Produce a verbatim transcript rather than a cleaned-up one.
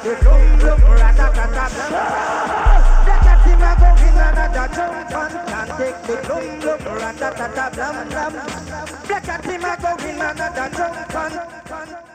the blum blum, ratatata blum. Black at him a go in another jump and can't take the blum blum, ratatata blum blum. Black at him a go in another jump and.